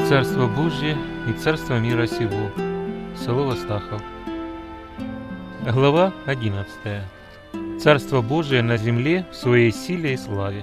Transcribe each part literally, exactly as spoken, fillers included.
Царство Божье и Царство мира сего. Село Астахов. Глава одиннадцатая. Царство Божие на земле в своей силе и славе.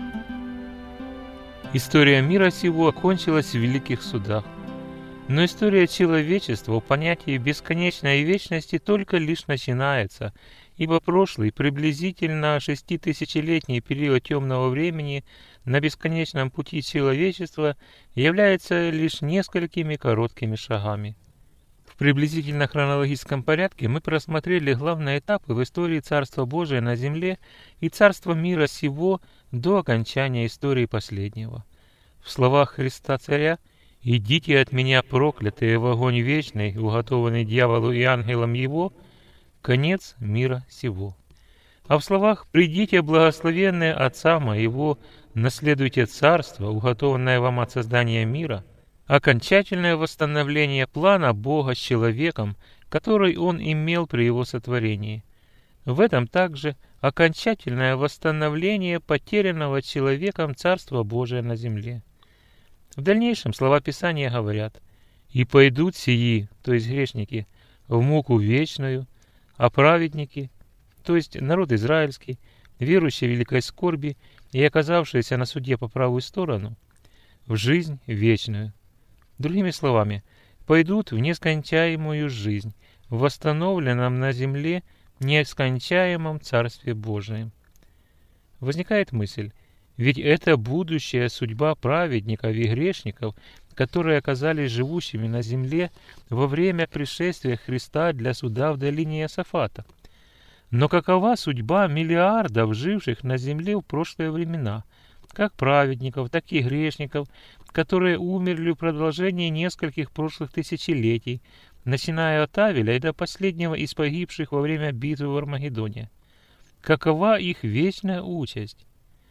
История мира сего окончилась в великих судах. Но история человечества в понятии бесконечной вечности только лишь начинается, ибо прошлый, приблизительно шеститысячелетний период темного времени на бесконечном пути человечества является лишь несколькими короткими шагами. В приблизительно хронологическом порядке мы просмотрели главные этапы в истории Царства Божия на земле и Царства мира сего до окончания истории последнего. В словах Христа Царя «Идите от меня, проклятые, в огонь вечный, уготованный дьяволу и ангелам его», конец мира сего. А в словах «Придите, благословенные Отца моего, наследуйте царство, уготованное вам от создания мира», окончательное восстановление плана Бога с человеком, который Он имел при его сотворении. В этом также окончательное восстановление потерянного человеком Царства Божия на земле. В дальнейшем слова Писания говорят: «И пойдут сии», то есть грешники, «в муку вечную, а праведники», то есть народ израильский, верующие в великой скорби и оказавшиеся на суде по правую сторону, в жизнь вечную. Другими словами, пойдут в нескончаемую жизнь, в восстановленном на земле нескончаемом Царстве Божием. Возникает мысль: ведь это будущая судьба праведников и грешников, которые оказались живущими на земле во время пришествия Христа для суда в долине Иосафата. Но какова судьба миллиардов, живших на земле в прошлые времена, как праведников, так и грешников, которые умерли в продолжении нескольких прошлых тысячелетий, начиная от Авеля и до последнего из погибших во время битвы в Армагеддоне? Какова их вечная участь?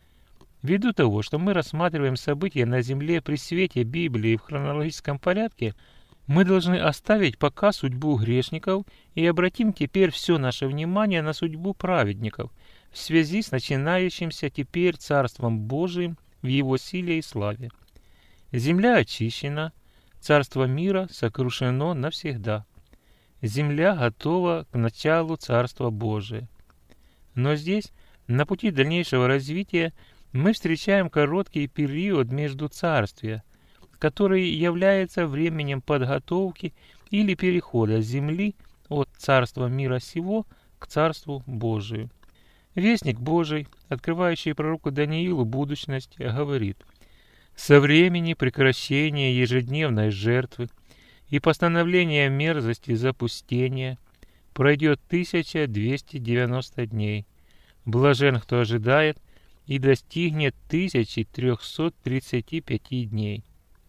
Ввиду того, что мы рассматриваем события на земле при свете Библии в хронологическом порядке, мы должны оставить пока судьбу грешников и обратим теперь все наше внимание на судьбу праведников в связи с начинающимся теперь Царством Божиим в его силе и славе. Земля очищена, Царство мира сокрушено навсегда. Земля готова к началу Царства Божия. Но здесь, на пути дальнейшего развития, мы встречаем короткий период между царствия, который является временем подготовки или перехода земли от Царства мира сего к Царству Божию. Вестник Божий, открывающий пророку Даниилу будущность, говорит: «Со времени прекращения ежедневной жертвы и постановления мерзости запустения пройдет тысяча двести девяносто дней. Блажен, кто ожидает, и достигнет тысячи трехсот тридцати пяти дней».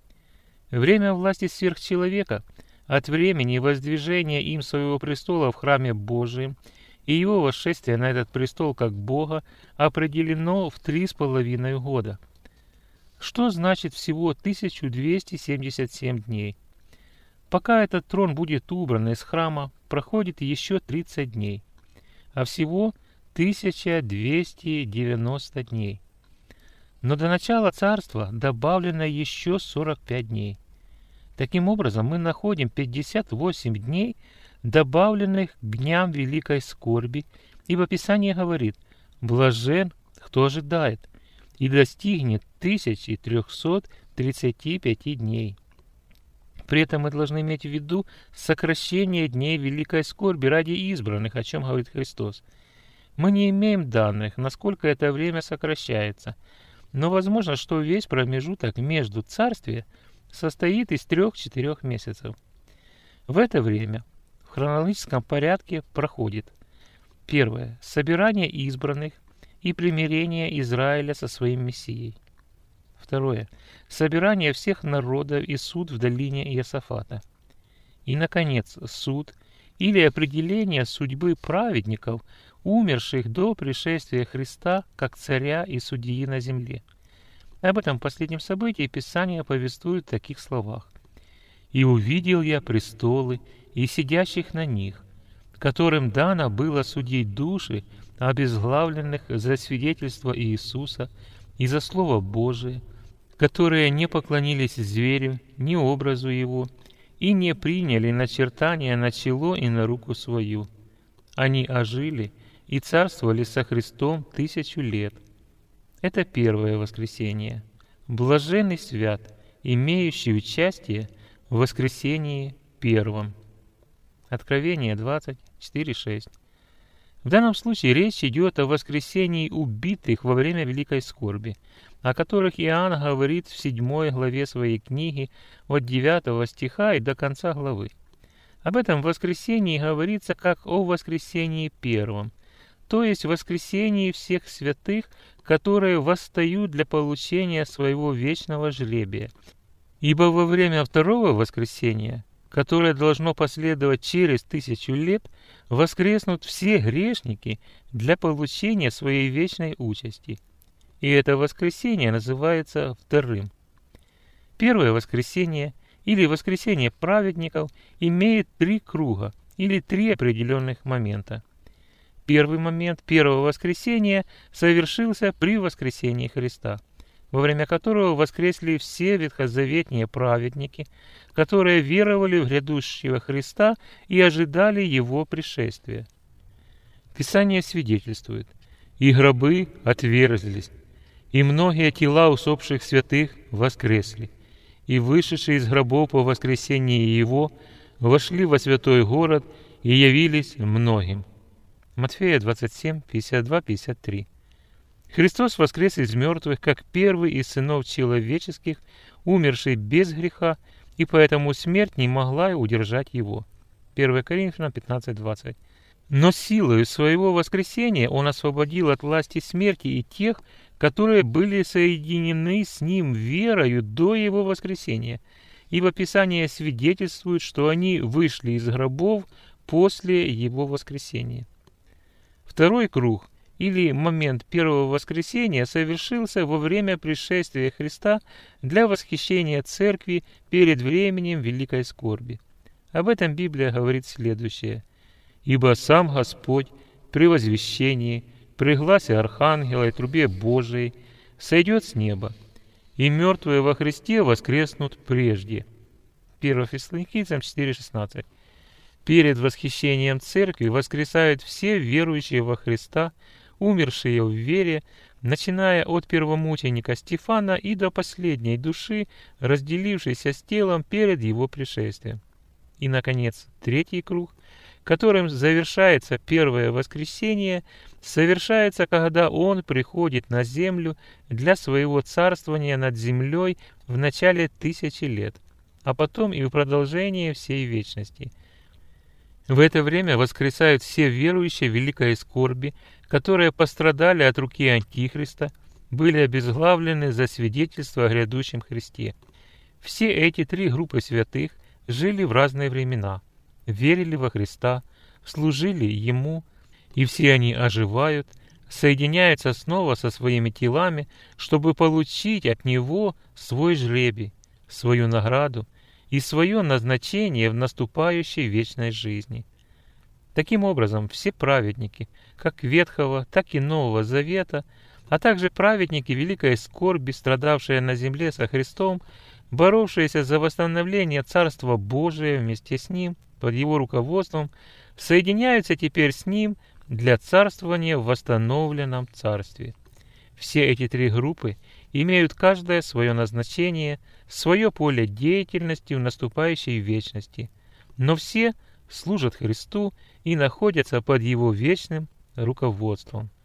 Время власти сверхчеловека от времени воздвижения им своего престола в храме Божием и его восшествия на этот престол как Бога определено в три с половиной года. Что значит всего тысяча двести семьдесят семь дней? Пока этот трон будет убран из храма, проходит еще тридцать дней, а всего тысяча двести девяносто дней. Но до начала царства добавлено еще сорок пять дней. Таким образом, мы находим пятьдесят восемь дней, добавленных к дням великой скорби, ибо Писание говорит: «Блажен, кто ожидает, и достигнет тысячи трехсот тридцати пяти дней». При этом мы должны иметь в виду сокращение дней великой скорби ради избранных, о чем говорит Христос. Мы не имеем данных, насколько это время сокращается, но возможно, что весь промежуток между царствия состоит из трех-четырех месяцев. В это время в хронологическом порядке проходит: первое — собирание избранных и примирение Израиля со своим Мессией; второе — собирание всех народов и суд в долине Иосафата; и, наконец, суд или определение судьбы праведников, умерших до пришествия Христа как царя и судьи на земле. Об этом последнем событии Писание повествует в таких словах: «И увидел я престолы и сидящих на них, которым дано было судить души обезглавленных за свидетельство Иисуса и за Слово Божие, которые не поклонились зверю, ни образу его, и не приняли начертания на чело и на руку свою. Они ожили и царствовали со Христом тысячу лет. Это первое воскресение. Блаженный свят, имеющий участие в воскресении первом. Откровение двадцать четыре шесть. В данном случае речь идет о воскресении убитых во время Великой Скорби, о которых Иоанн говорит в седьмой главе своей книги от девятого стиха и до конца главы. Об этом воскресении говорится как о воскресении первом, то есть воскресении всех святых, которые восстают для получения своего вечного жребия. Ибо во время второго воскресения, которое должно последовать через тысячу лет, воскреснут все грешники для получения своей вечной участи. И это воскресение называется вторым. Первое воскресение или воскресение праведников имеет три круга или три определенных момента. Первый момент первого воскресения совершился при воскресении Христа, во время которого воскресли все ветхозаветные праведники, которые веровали в грядущего Христа и ожидали Его пришествия. Писание свидетельствует: «И гробы отверзлись, и многие тела усопших святых воскресли, и вышедшие из гробов по воскресении Его вошли во святой город и явились многим». Матфея двадцать семь пятьдесят два пятьдесят три. Христос воскрес из мертвых, как первый из сынов человеческих, умерший без греха, и поэтому смерть не могла удержать Его. первое Коринфянам пятнадцать двадцать. Но силою своего воскресения Он освободил от власти смерти и тех, которые были соединены с Ним верою до Его воскресения, ибо Писание свидетельствует, что они вышли из гробов после Его воскресения. Второй круг, или момент первого воскресения, совершился во время пришествия Христа для восхищения Церкви перед временем Великой Скорби. Об этом Библия говорит следующее: «Ибо сам Господь при возвещении, при гласе Архангела и трубе Божией сойдет с неба, и мертвые во Христе воскреснут прежде». первое Фессалоникийцам четыре шестнадцать. Перед восхищением Церкви воскресают все верующие во Христа, умершие в вере, начиная от первомученика Стефана и до последней души, разделившейся с телом перед его пришествием. И, наконец, третий круг, которым завершается первое воскресение, совершается, когда Он приходит на землю для своего царствования над землей в начале тысячи лет, а потом и в продолжении всей вечности. В это время воскресают все верующие великой скорби, которые пострадали от руки Антихриста, были обезглавлены за свидетельство о грядущем Христе. Все эти три группы святых жили в разные времена, верили во Христа, служили Ему, и все они оживают, соединяются снова со своими телами, чтобы получить от Него свой жребий, свою награду и свое назначение в наступающей вечной жизни. Таким образом, все праведники, как Ветхого, так и Нового Завета, а также праведники великой скорби, страдавшие на земле со Христом, боровшиеся за восстановление Царства Божия вместе с Ним, под Его руководством, соединяются теперь с Ним для царствования в восстановленном Царстве. Все эти три группы имеют каждое свое назначение, свое поле деятельности в наступающей вечности, но все служат Христу и находятся под Его вечным руководством.